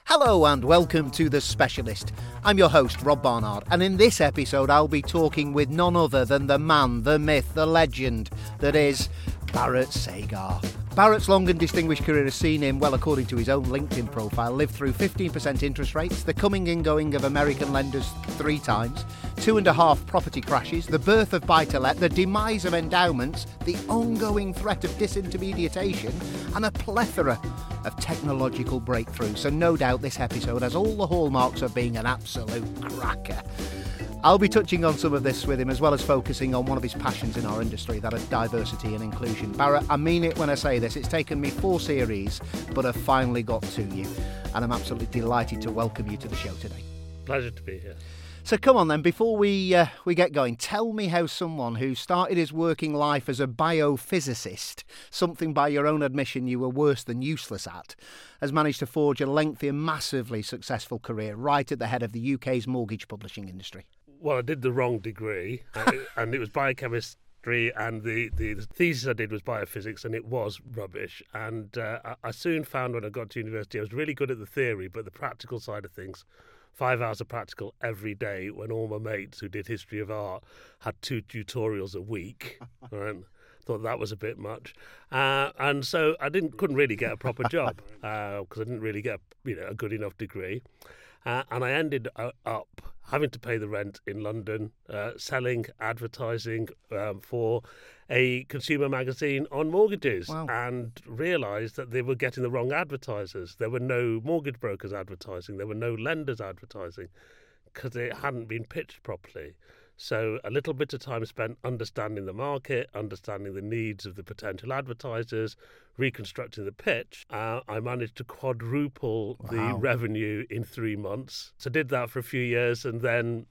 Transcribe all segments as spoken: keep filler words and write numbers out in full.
Hello and welcome to The Specialist. I'm your host, Rob Barnard, and in this episode I'll be talking with none other than the man, the myth, the legend that is Bharat Sagar. Bharat's long and distinguished career has seen him, well, according to his own LinkedIn profile, live through fifteen percent interest rates, the coming and going of American lenders three times, two and a half property crashes, the birth of buy-to-let, the demise of endowments, the ongoing threat of disintermediation, and a plethora of technological breakthroughs. So no doubt this episode has all the hallmarks of being an absolute cracker. I'll be touching on some of this with him, as well as focusing on one of his passions in our industry, that of diversity and inclusion. Bharat, I mean it when I say this. It's taken me four series, but I've finally got to you. And I'm absolutely delighted to welcome you to the show today. Pleasure to be here. So come on then, before we uh, we get going, tell me how someone who started his working life as a biophysicist, something by your own admission you were worse than useless at, has managed to forge a lengthy and massively successful career right at the head of the U K's mortgage publishing industry. Well, I did the wrong degree, and, it, and it was biochemistry, and the, the, the thesis I did was biophysics, and it was rubbish. And uh, I, I soon found when I got to university I was really good at the theory, but the practical side of things, five hours of practical every day when all my mates who did history of art had two tutorials a week. And thought that was a bit much. Uh, and so I didn't couldn't really get a proper job because uh, I didn't really get you know a good enough degree. Uh, and I ended uh, up having to pay the rent in London, uh, selling advertising um, for a consumer magazine on mortgages. Wow. And realised that they were getting the wrong advertisers. There were no mortgage brokers advertising. There were no lenders advertising because it hadn't been pitched properly. So a little bit of time spent understanding the market, understanding the needs of the potential advertisers, reconstructing the pitch. Uh, I managed to quadruple Wow. the revenue in three months. So did that for a few years and then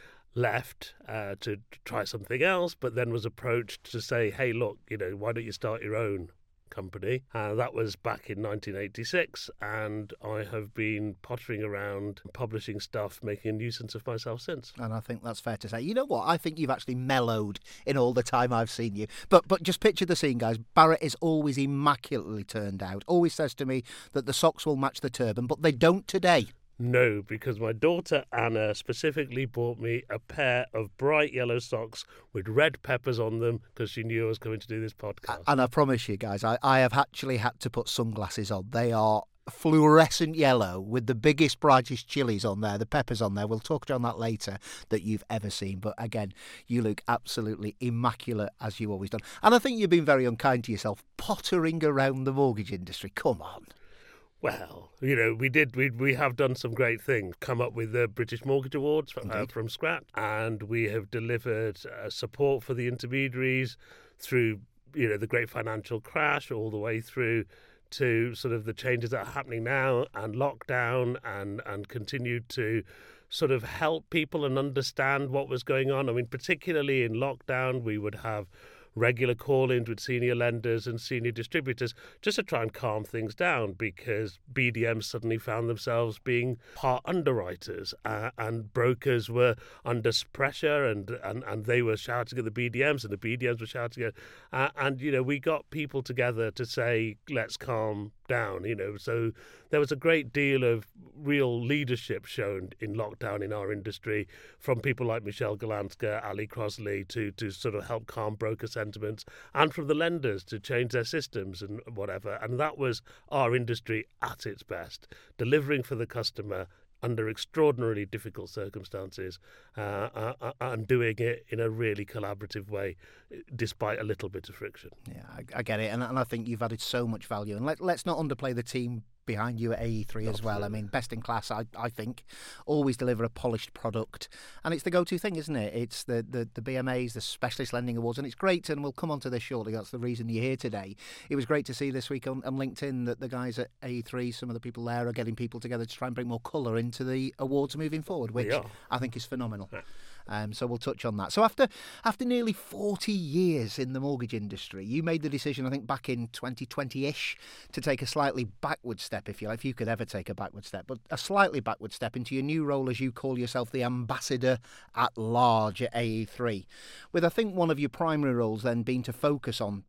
left uh, to try something else, but then was approached to say, hey, look, you know, why don't you start your own company? Uh, that was back in nineteen eighty-six, and I have been pottering around publishing stuff, making a nuisance of myself since. And I think that's fair to say. You know what? I think you've actually mellowed in all the time I've seen you. But but just picture the scene, guys. Bharat is always immaculately turned out. Always says to me that the socks will match the turban, but they don't today. No, because my daughter Anna specifically bought me a pair of bright yellow socks with red peppers on them because she knew I was coming to do this podcast. And I promise you, guys, I, I have actually had to put sunglasses on. They are fluorescent yellow with the biggest, brightest chilies on there, the peppers on there. We'll talk on that later, that you've ever seen. But again, you look absolutely immaculate, as you always done. And I think you've been very unkind to yourself, pottering around the mortgage industry. Come on. Well, you know, we did. We we have done some great things. Come up with the British Mortgage Awards uh, from scratch, and we have delivered uh, support for the intermediaries through, you know, the great financial crash, all the way through to sort of the changes that are happening now and lockdown, and and continued to sort of help people and understand what was going on. I mean, particularly in lockdown, we would have regular call-ins with senior lenders and senior distributors just to try and calm things down, because B D Ms suddenly found themselves being part underwriters uh, and brokers were under pressure and, and, and they were shouting at the B D Ms and the B D Ms were shouting at uh, and you know we got people together to say let's calm down, you know. So there was a great deal of real leadership shown in lockdown in our industry from people like Michelle Galanska, Ali Crosley to to sort of help calm broker sentiments, and from the lenders to change their systems and whatever. And that was our industry at its best, delivering for the customer under extraordinarily difficult circumstances uh, uh, and doing it in a really collaborative way, despite a little bit of friction. Yeah, I, I get it. And, and I think you've added so much value. And let, let's not underplay the team behind you at A E three as well. I mean, best in class, I, I think. Always deliver a polished product. And it's the go-to thing, isn't it? It's the, the, the B M As, the Specialist Lending Awards. And it's great, and we'll come on to this shortly. That's the reason you're here today. It was great to see this week on, on LinkedIn that the guys at A E three, some of the people there are getting people together to try and bring more colour into the awards moving forward, which I think is phenomenal. Yeah. Um, so we'll touch on that. So after after nearly forty years in the mortgage industry, you made the decision, I think back in twenty twenty-ish, to take a slightly backward step, if you like, if you could ever take a backward step, but a slightly backward step into your new role as you call yourself, the ambassador at large at A E three, with I think one of your primary roles then being to focus on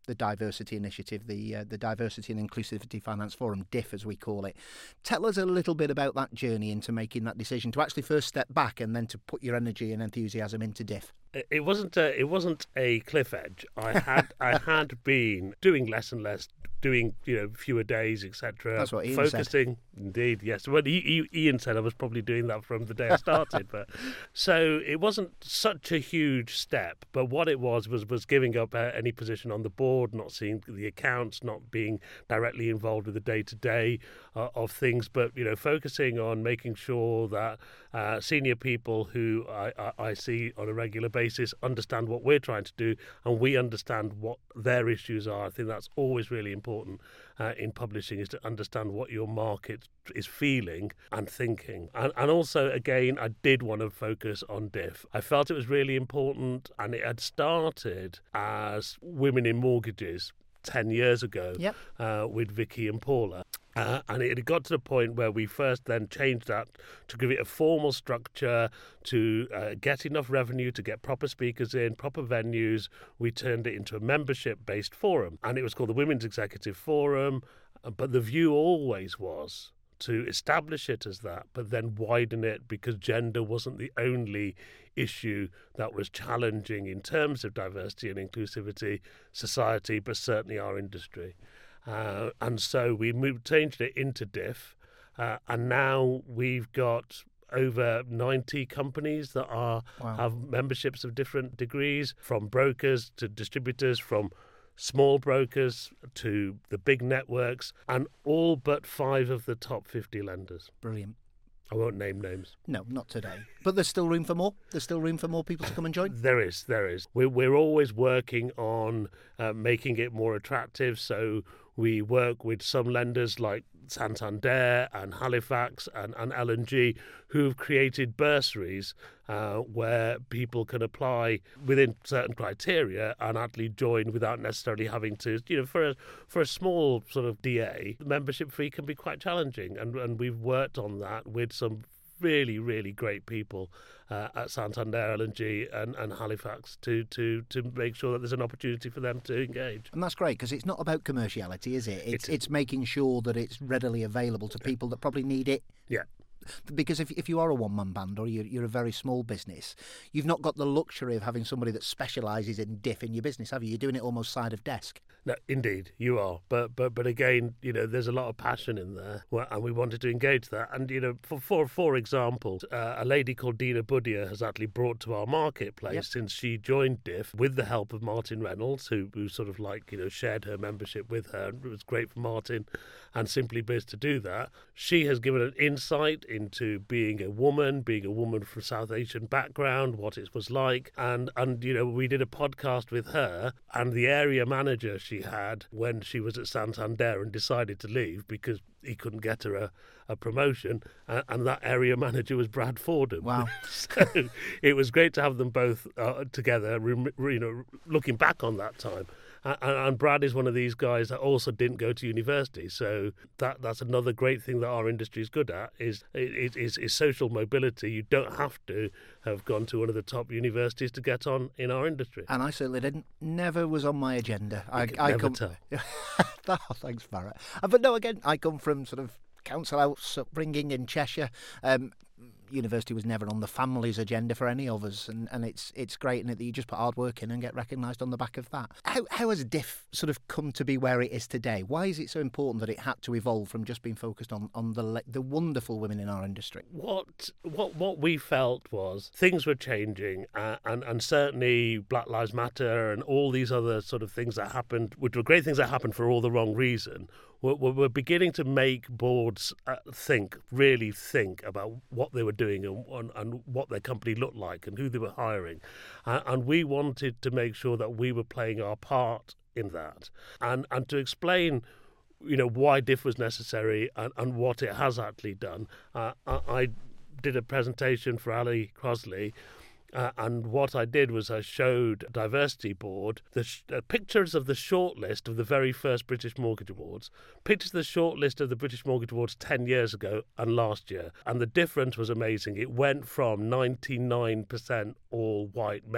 the diversity initiative, the uh, the Diversity and Inclusivity Finance Forum, D I F as we call it. Tell us a little bit about that journey into making that decision to actually first step back and then to put your energy and enthusiasm into D I F. It wasn't a, it wasn't a cliff edge. I had I had been doing less and less, doing you know fewer days, et cetera. That's what Ian focusing, said. Indeed, yes. Well, he, he, Ian said I was probably doing that from the day I started, but so it wasn't such a huge step. But what it was was was giving up uh, any position on the board, not seeing the accounts, not being directly involved with the day to day of things, but you know focusing on making sure that uh, senior people who I, I, I see on a regular basis understand what we're trying to do, and we understand what their issues are. I think that's always really important uh, in publishing, is to understand what your market is feeling and thinking. And, and also, again, I did want to focus on D I F. I felt it was really important, and it had started as Women in Mortgages ten years ago yep. uh, with Vicky and Paula. Uh, and it had got to the point where we first then changed that to give it a formal structure, to uh, get enough revenue, to get proper speakers in, proper venues. We turned it into a membership-based forum, and it was called the Women's Executive Forum. But the view always was to establish it as that, but then widen it, because gender wasn't the only issue that was challenging in terms of diversity and inclusivity, society, but certainly our industry. Uh, and so we moved, changed it into D I F, uh, and now we've got over ninety companies that are wow. have memberships of different degrees, from brokers to distributors, from small brokers to the big networks, and all but five of the top fifty lenders. Brilliant. I won't name names. No, not today. But there's still room for more? There's still room for more people to come and join? There is, there is. We're, we're always working on uh, making it more attractive, so we work with some lenders like Santander and Halifax and, and L and G, who've created bursaries uh, where people can apply within certain criteria and actually join without necessarily having to, you know, for a, for a small sort of D A, the membership fee can be quite challenging. And, and we've worked on that with some really, really great people uh, at Santander, L and G and, and Halifax to, to, to make sure that there's an opportunity for them to engage. And that's great, because it's not about commerciality, is it? It's, it is. It's making sure that it's readily available to people that probably need it. Yeah. Because if if you are a one-man band or you're, you're a very small business, you've not got the luxury of having somebody that specialises in D I F in your business, have you? You're doing it almost side of desk. No, indeed, you are. But but but again, you know, there's a lot of passion in there, and we wanted to engage that. And you know, for for, for example, uh, a lady called Dina Budia has actually brought to our marketplace yep. since she joined D I F with the help of Martin Reynolds, who who sort of like you know shared her membership with her. It was great for Martin and Simply Biz to do that. She has given an insight into being a woman, being a woman from South Asian background, what it was like, and and you know, we did a podcast with her and the area manager she had when she was at Santander and decided to leave because he couldn't get her a, a promotion, and, and that area manager was Brad Fordham. Wow. So it was great to have them both uh, together, you know, looking back on that time. And, and Brad is one of these guys that also didn't go to university, so that that's another great thing that our industry is good at, is, is, is social mobility. You don't have to have gone to one of the top universities to get on in our industry. And I certainly didn't. Never was on my agenda. I, You I never come. tell. Oh, thanks, Barrett. Uh, But no, again, I come from sort of council house upbringing in Cheshire. Um, university was never on the family's agenda for any of us, and, and it's it's great in it that you just put hard work in and get recognised on the back of that. How how has D I F sort of come to be where it is today? Why is it so important that it had to evolve from just being focused on, on the the wonderful women in our industry? What what what we felt was things were changing, uh, and and certainly Black Lives Matter and all these other sort of things that happened, which were great things that happened for all the wrong reason. We're, we're beginning to make boards uh, think, really think about what they were doing and, and, and what their company looked like and who they were hiring. Uh, and we wanted to make sure that we were playing our part in that. And, and to explain, you know, why D I F was necessary and, and what it has actually done, uh, I, I did a presentation for Ali Crosley. Uh, and what I did was I showed Diversity Board the sh- uh, pictures of the shortlist of the very first British Mortgage Awards, pictures of the shortlist of the British Mortgage Awards ten years ago and last year. And the difference was amazing. It went from ninety-nine percent all white men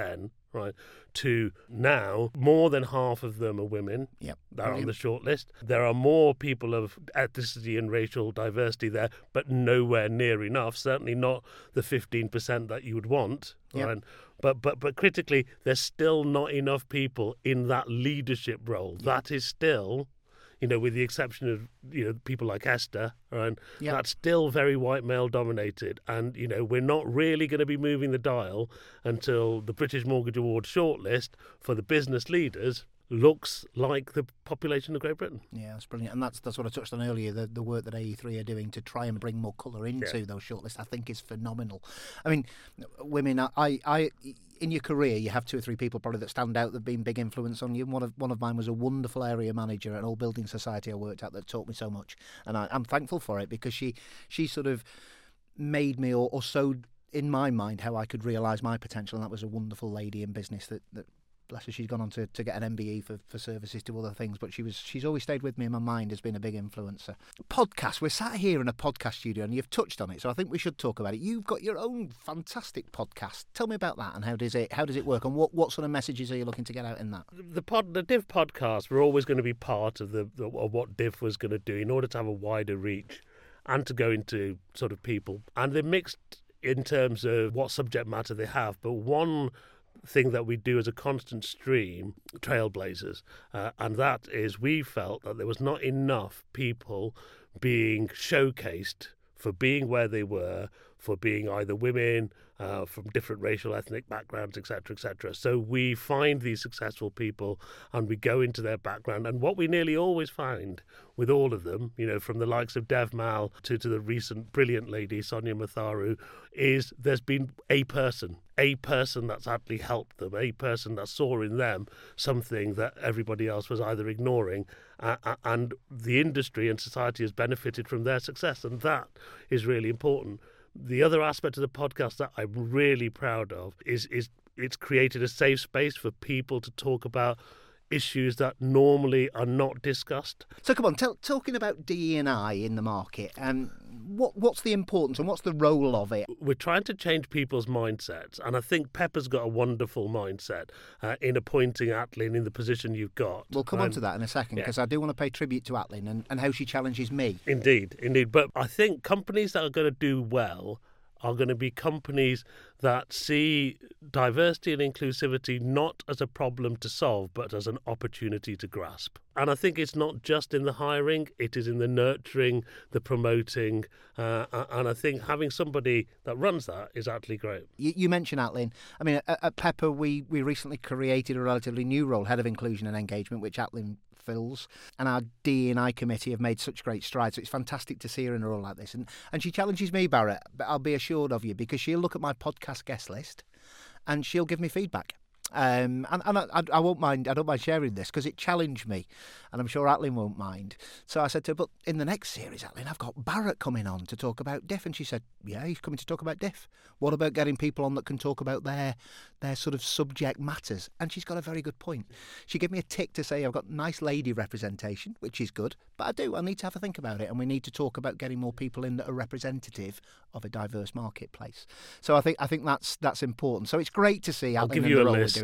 right, to now more than half of them are women Yep. that are on Brilliant. the shortlist. There are more people of ethnicity and racial diversity there, but nowhere near enough. Certainly not the fifteen percent that you would want. Yep. Right? But but but critically, there's still not enough people in that leadership role. Yep. That is still, you know, with the exception of, you know, people like Esther, right? Yep. That's still very white male dominated. And, you know, we're not really going to be moving the dial until the British Mortgage Award shortlist for the business leaders looks like the population of Great Britain. Yeah, that's brilliant. And that's that's what I touched on earlier, the, the work that A E three are doing to try and bring more colour into Yeah. those shortlists, I think is phenomenal. I mean, women, I, I, in your career, you have two or three people probably that stand out that have been big influence on you. One of one of mine was a wonderful area manager at an old building society I worked at that taught me so much. And I, I'm thankful for it because she, she sort of made me or, or sowed in my mind how I could realise my potential. And that was a wonderful lady in business that, that bless her, she's gone on to, to get an M B E for, for services to other things, but she was she's always stayed with me in my mind, has been a big influencer. Podcast, we're sat here in a podcast studio and you've touched on it, so I think we should talk about it. You've got your own fantastic podcast. Tell me about that and how does it how does it work and what, what sort of messages are you looking to get out in that? The pod, the Div podcast were always going to be part of the, the of what Div was going to do in order to have a wider reach and to go into sort of people. And they're mixed in terms of what subject matter they have, but one thing that we do as a constant stream, trailblazers, uh, and that is we felt that there was not enough people being showcased for being where they were, for being either women, uh, from different racial, ethnic backgrounds, et cetera, et cetera. So we find these successful people and we go into their background. And what we nearly always find with all of them, you know, from the likes of Dev Mal to, to the recent brilliant lady, Sonia Matharu, is there's been a person, a person that's actually helped them, a person that saw in them something that everybody else was either ignoring, uh, and the industry and society has benefited from their success. And that is really important. The other aspect of the podcast that I'm really proud of is is it's created a safe space for people to talk about issues that normally are not discussed. So come on, tell, talking about D E and I in the market, um, what what's the importance and what's the role of it? We're trying to change people's mindsets, and I think Pepper's got a wonderful mindset uh, in appointing Atlin in the position you've got. We'll come um, on to that in a second yeah. because I do want to pay tribute to Atlin and, and how she challenges me. Indeed, indeed. But I think companies that are going to do well are going to be companies that see diversity and inclusivity not as a problem to solve, but as an opportunity to grasp. And I think it's not just in the hiring, it is in the nurturing, the promoting, uh, and I think having somebody that runs that is actually great. You, you mentioned Atlin. I mean, at, at Pepper, we, we recently created a relatively new role, Head of Inclusion and Engagement, which Atlin fills, and our D E and I committee have made such great strides, so it's fantastic to see her in a role like this. And, and she challenges me, Barrett, but I'll be assured of you, because she'll look at my podcast guest list and she'll give me feedback. Um, and and I, I won't mind, I don't mind sharing this because it challenged me, and I'm sure Atlin won't mind. So I said to her, but in the next series, Atlin, I've got Barrett coming on to talk about diff. And she said, yeah, he's coming to talk about diff. What about getting people on that can talk about their their sort of subject matters? And she's got a very good point. She gave me a tick to say I've got nice lady representation, which is good, but I do, I need to have a think about it, and we need to talk about getting more people in that are representative of a diverse marketplace. So I think I think that's that's important. So it's great to see Atlin I'll give in you the a role we're list. doing.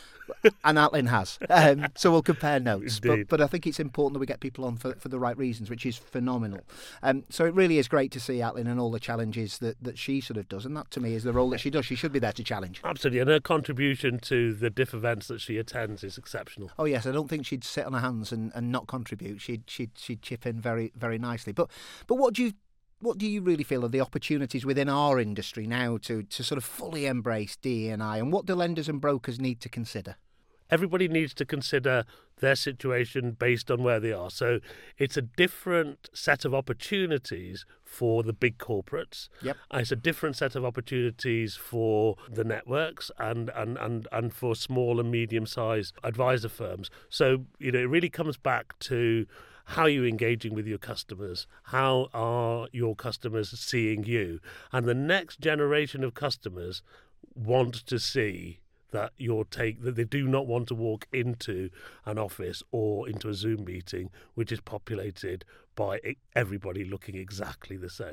And Atlin has. Um, so we'll compare notes. But, Indeed. but I think it's important that we get people on for, for the right reasons, which is phenomenal. Um, so it really is great to see Atlin and all the challenges that, that she sort of does. And that, to me, is the role that she does. She should be there to challenge. Absolutely, and her contribution to the diff events that she attends is exceptional. Oh, yes, I don't think she'd sit on her hands and, and not contribute. She'd, she'd, she'd chip in very, very nicely. But, but what do you... What do you really feel are the opportunities within our industry now to, to sort of fully embrace D E and I, and what do lenders and brokers need to consider? Everybody needs to consider their situation based on where they are. So it's a different set of opportunities for the big corporates. Yep. And it's a different set of opportunities for the networks and, and, and, and for small and medium-sized advisor firms. So, you know, it really comes back to how are you engaging with your customers? How are your customers seeing you? And the next generation of customers want to see that you're take that they do not want to walk into an office or into a Zoom meeting which is populated by everybody looking exactly the same.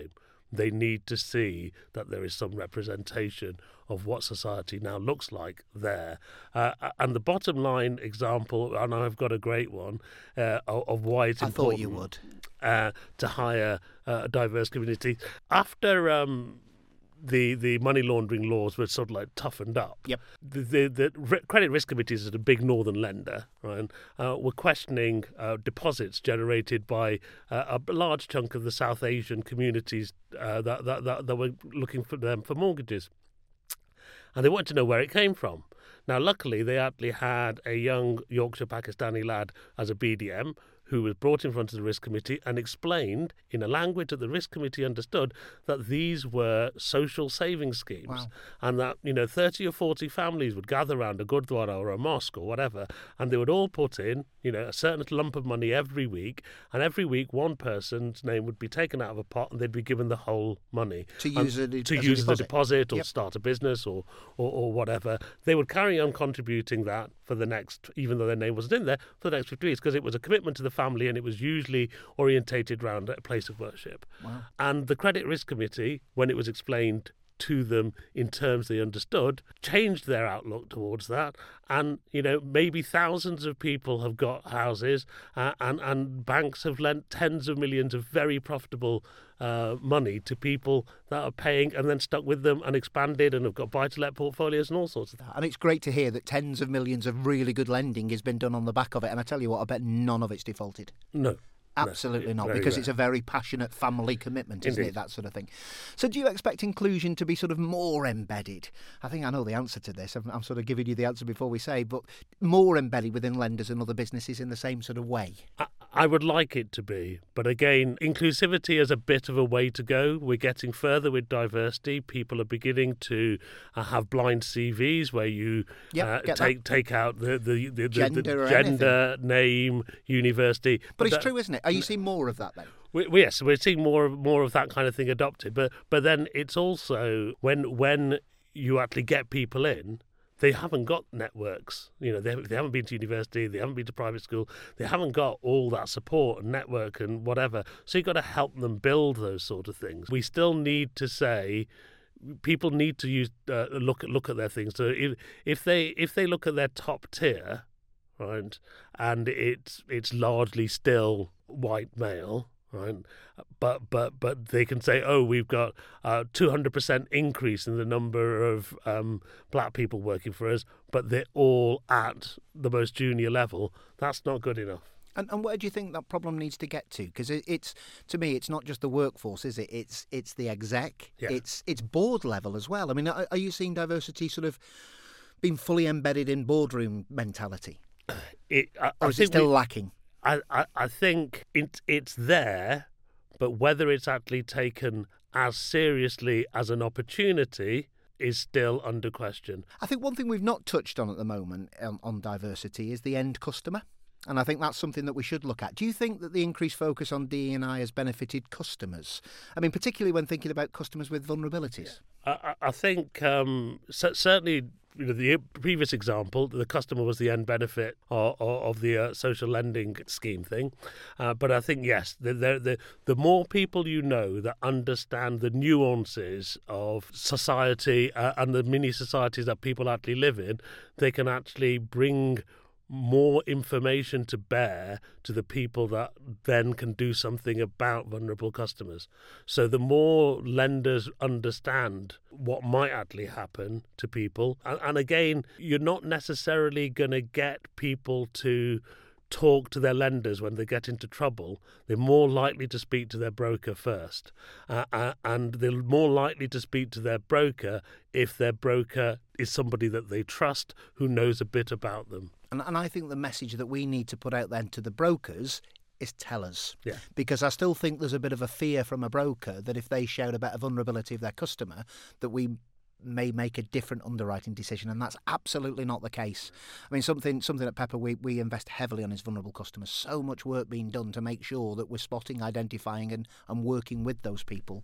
they need to see that there is some representation of what society now looks like there. Uh, and the bottom line example, and I've got a great one, uh, of, of why it's I important thought you would. Uh, to hire uh, a diverse community. After um, the the money laundering laws were sort of like toughened up, Yep. the, the, the re- credit risk committees as a big northern lender, right, uh, were questioning uh, deposits generated by uh, a large chunk of the South Asian communities uh, that, that, that, that were looking for them for mortgages. And they wanted to know where it came from. Now, luckily, they actually had a young Yorkshire Pakistani lad as a B D M who was brought in front of the risk committee and explained in a language that the risk committee understood that these were social saving schemes. Wow. And that, you know, thirty or forty families would gather around a gurdwara or a mosque or whatever, and they would all put in, you know, a certain lump of money every week, and every week one person's name would be taken out of a pot and they'd be given the whole money. To use um, it to as use a as a deposit. deposit or Yep. start a business or, or, or whatever. They would carry on contributing that for the next, even though their name wasn't in there, for the next fifty years, because it was a commitment to the family and it was usually orientated around a place of worship. Wow. And the Credit Risk Committee, when it was explained to them in terms they understood, changed their outlook towards that. And, you know, maybe thousands of people have got houses uh, and, and banks have lent tens of millions of very profitable uh, money to people that are paying and then stuck with them and expanded and have got buy-to-let portfolios and all sorts of things. And it's great to hear that tens of millions of really good lending has been done on the back of it. And I tell you what, I bet none of it's defaulted. No. Absolutely No, not, very because rare. it's a very passionate family commitment, isn't Indeed. it, that sort of thing. So do you expect inclusion to be sort of more embedded? I think I know the answer to this. I'm, I'm sort of giving you the answer before we say, but more embedded within lenders and other businesses in the same sort of way? I, I would like it to be, but again, inclusivity is a bit of a way to go. We're getting further with diversity. People are beginning to uh, have blind C Vs where you Yep, uh, get take that. take out the the, the, the, Gender the or gender, name, university. But it's that- true, isn't it? Are you seeing more of that then? We, we- yes, we're seeing more of- more of that kind of thing adopted. But but then it's also when when you actually get people in, they haven't got networks. You know, they they haven't been to university, they haven't been to private school, they haven't got all that support and network and whatever. So you've got to help them build those sort of things. We still need to say. People need to use uh, look at look at their things. So if if they if they look at their top tier, right, and it's it's largely still white male, right, but but but they can say, oh, we've got a two hundred percent increase in the number of um, black people working for us, but they're all at the most junior level. That's not good enough. And, and where do you think that problem needs to get to? Because it, it's, to me, it's not just the workforce, is it? It's it's the exec. Yeah. It's it's board level as well. I mean, are, are you seeing diversity sort of being fully embedded in boardroom mentality, It, I, or I is it think still we- lacking? I, I, I think it, it's there, but whether it's actually taken as seriously as an opportunity is still under question. I think one thing we've not touched on at the moment um, on diversity is the end customer. And I think that's something that we should look at. Do you think that the increased focus on D E and I has benefited customers? I mean, particularly when thinking about customers with vulnerabilities. I, I I think um, c- certainly, you know, the previous example, the customer was the end benefit of, of the uh, social lending scheme thing. Uh, but I think, yes, the, the, the, the more people you know that understand the nuances of society uh, and the mini societies that people actually live in, they can actually bring more information to bear to the people that then can do something about vulnerable customers. So the more lenders understand what might actually happen to people, and, and again, you're not necessarily going to get people to talk to their lenders when they get into trouble. They're more likely to speak to their broker first, uh, uh, and they're more likely to speak to their broker if their broker is somebody that they trust who knows a bit about them. And, and I think the message that we need to put out then to the brokers is tell us. Yeah. Because I still think there's a bit of a fear from a broker that if they shout about a vulnerability of their customer, that we may make a different underwriting decision, and that's absolutely not the case. I mean, something something at Pepper we, we invest heavily on is vulnerable customers. So much work being done to make sure that we're spotting, identifying and, and working with those people.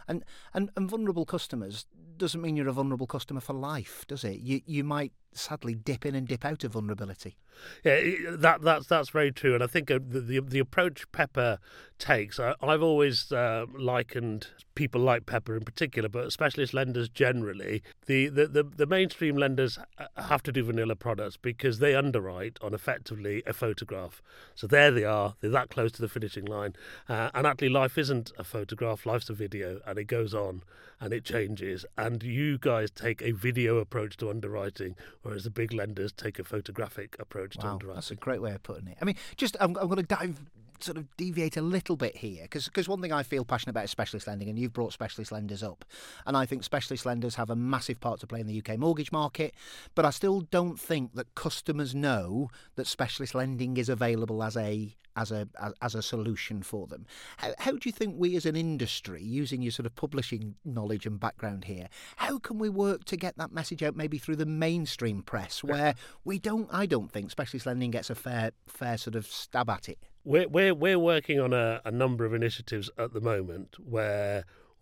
And, and and vulnerable customers doesn't mean you're a vulnerable customer for life, does it? You you might sadly dip in and dip out of vulnerability. Yeah, that that's that's very true, and I think the the, the approach Pepper takes, I, I've always uh, likened people like Pepper in particular, but specialist lenders generally. The, the the the mainstream lenders have to do vanilla products because they underwrite on effectively a photograph. So there they are, they're that close to the finishing line, uh, and actually life isn't a photograph, life's a video, and it goes on and it changes. And you guys take a video approach to underwriting, whereas the big lenders take a photographic approach to Wow, underwriting. that's a great way of putting it. I mean, just I'm, I'm going to dive, sort of deviate a little bit here, because one thing I feel passionate about is specialist lending, and you've brought specialist lenders up. And I think specialist lenders have a massive part to play in the U K mortgage market, but I still don't think that customers know that specialist lending is available as a as a as, as a solution for them. How, how do you think we as an industry, using your sort of publishing knowledge and background here, how can we work to get that message out maybe through the mainstream press, where we don't, I don't think specialist lending gets a fair fair sort of stab at it? We're we're we're working on a, a number of initiatives at the moment where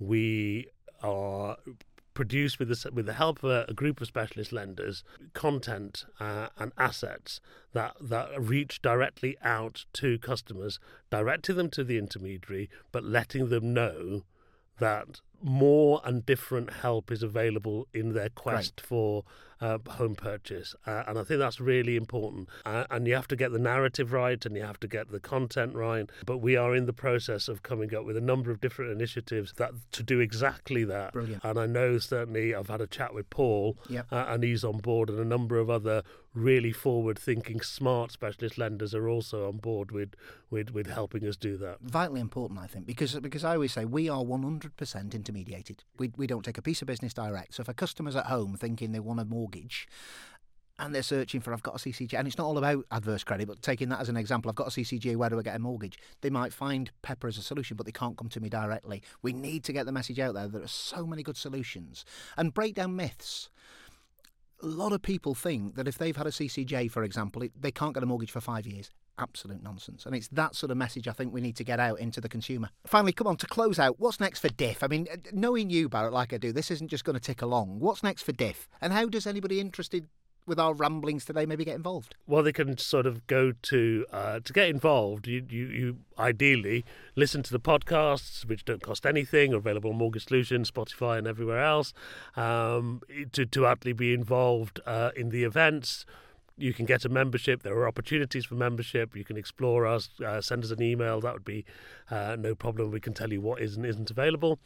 we are produce with the with the help of a, a group of specialist lenders content uh, and assets that that reach directly out to customers, directing them to the intermediary, but letting them know that more and different help is available in their quest right. for uh, home purchase. Uh, and I think that's really important. Uh, and you have to get the narrative right and you have to get the content right. But we are in the process of coming up with a number of different initiatives that to do exactly that. Brilliant. And I know certainly I've had a chat with Paul yep. uh, and he's on board, and a number of other really forward-thinking, smart specialist lenders are also on board with, with, with helping us do that. Vitally important, I think, because because I always say we are one hundred percent intermediated. We we don't take a piece of business direct. So if a customer's at home thinking they want a mortgage and they're searching for, I've got a C C J, and it's not all about adverse credit, but taking that as an example, I've got a C C J, where do I get a mortgage? They might find Pepper as a solution, but they can't come to me directly. We need to get the message out there. There are so many good solutions. And break down myths. A lot of people think that if they've had a C C J, for example, it, they can't get a mortgage for five years. Absolute nonsense. And it's that sort of message I think we need to get out into the consumer. Finally, come on, to close out, what's next for D I F? I mean, knowing you, Barrett, like I do, this isn't just going to tick along. What's next for D I F? And how does anybody interested with our ramblings today maybe get involved? Well, they can sort of go to, uh, to get involved, you, you, you ideally listen to the podcasts, which don't cost anything, are available on Mortgage Solutions, Spotify and everywhere else, um, to, to actually be involved uh, in the events. You can get a membership. There are opportunities for membership. You can explore us, uh, send us an email. That would be uh, no problem. We can tell you what is and isn't available.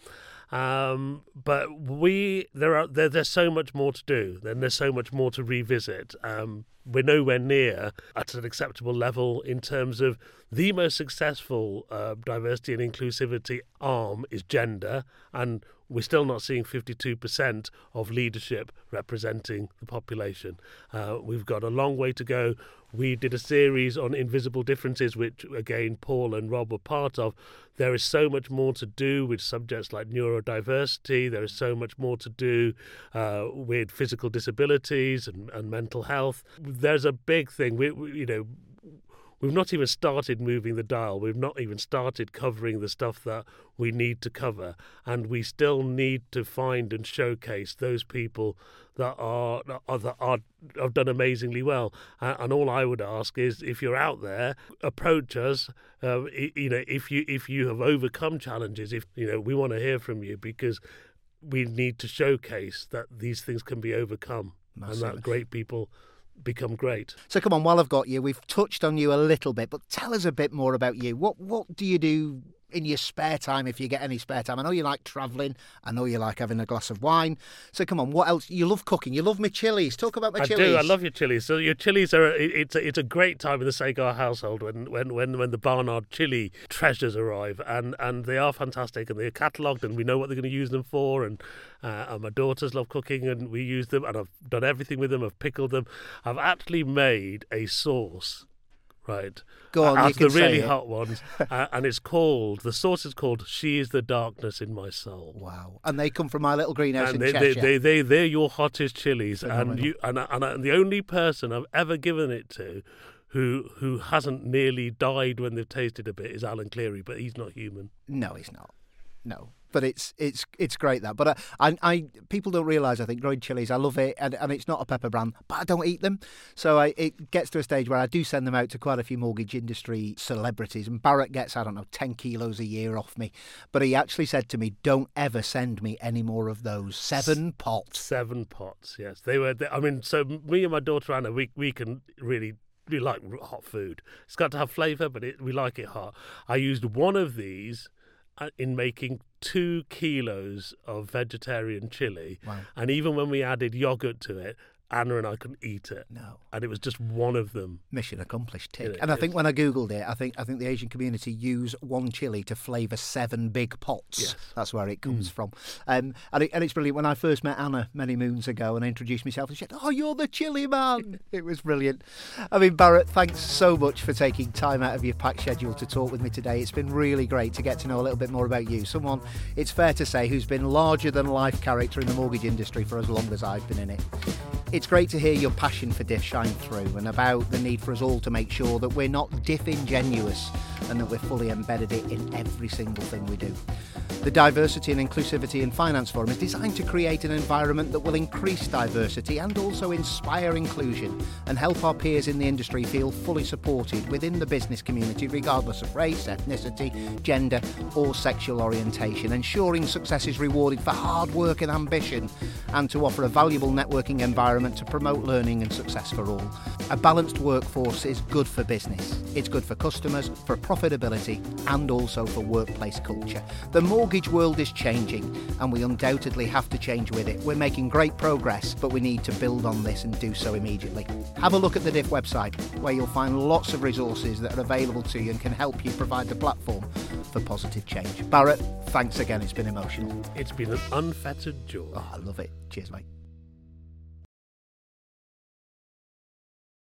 Um, but we there are there, there's so much more to do. Then there's so much more to revisit. Um, we're nowhere near at an acceptable level in terms of the most successful uh, diversity and inclusivity arm is gender, and we're still not seeing fifty-two percent of leadership representing the population. Uh, we've got a long way to go. We did a series on invisible differences, which, again, Paul and Rob were part of. There is so much more to do with subjects like neurodiversity. There is so much more to do uh, with physical disabilities and, and mental health. There's a big thing. We, we, you know, we've not even started moving the dial. We've not even started covering the stuff that we need to cover. And we still need to find and showcase those people that are, are that are have done amazingly well. Uh, and all I would ask is, if you're out there, approach us. Uh, you know, if you if you have overcome challenges, if you know, we want to hear from you, because we need to showcase that these things can be overcome. Massively. And that great people become great. So come on, while I've got you, we've touched on you a little bit, but tell us a bit more about you. What what do you do in your spare time, if you get any spare time? I know you like travelling. I know you like having a glass of wine. So come on, what else? You love cooking. You love my chilies. Talk about my I chilies. I do. I love your chilies. So your chilies are it's a, it's a great time in the Sagar household when when when when the Barnard chili treasures arrive, and and they are fantastic, and they're catalogued, and we know what they're going to use them for, and. Uh, and my daughters love cooking, and we use them, and I've done everything with them. I've pickled them. I've actually made a sauce, right? Go on, out you can of the really say it. hot ones, uh, and it's called the sauce is called "She Is the Darkness in My Soul." Wow! And they come from my little greenhouse and in they, Cheshire. They, they, they, they're your hottest chilies, Phenomenal. and you and, and, and the only person I've ever given it to, who who hasn't nearly died when they've tasted a bit, is Alan Cleary, but he's not human. No, he's not. No. But it's it's it's great that. But I, I, I people don't realise, I think, growing chilies, I love it, and, and it's not a pepper brand, but I don't eat them. So I, it gets to a stage where I do send them out to quite a few mortgage industry celebrities, and Barrett gets, I don't know, ten kilos a year off me. But he actually said to me, don't ever send me any more of those. Seven pots. Seven pots, yes. They were, they, I mean, so me and my daughter Anna, we, we can really... We like hot food. It's got to have flavour, but it, we like it hot. I used one of these in making two kilos of vegetarian chili. Wow. And even when we added yoghurt to it, Anna and I couldn't eat it. No. And it was just one of them. Mission accomplished, tick. It and I is. think when I Googled it, I think I think the Asian community use one chili to flavour seven big pots. Yes. That's where it comes Mm. from. Um, and, it, and it's brilliant. When I first met Anna many moons ago and I introduced myself, and she said, oh, you're the chili man. It was brilliant. I mean, Barrett, thanks so much for taking time out of your packed schedule to talk with me today. It's been really great to get to know a little bit more about you. Someone, it's fair to say, who's been larger than life character in the mortgage industry for as long as I've been in it. It's great to hear your passion for diff shine through, and about the need for us all to make sure that we're not diff ingenuous and that we're fully embedded it in every single thing we do. The Diversity and Inclusivity in Finance Forum is designed to create an environment that will increase diversity and also inspire inclusion and help our peers in the industry feel fully supported within the business community regardless of race, ethnicity, gender or sexual orientation, ensuring success is rewarded for hard work and ambition, and to offer a valuable networking environment to promote learning and success for all. A balanced workforce is good for business. It's good for customers, for profitability and also for workplace culture. The mortgage world is changing and we undoubtedly have to change with it. We're making great progress, but we need to build on this and do so immediately. Have a look at the Diff website, where you'll find lots of resources that are available to you and can help you provide the platform for positive change. Barrett, thanks again. It's been emotional. It's been an unfettered joy. Oh, I love it. Cheers, mate.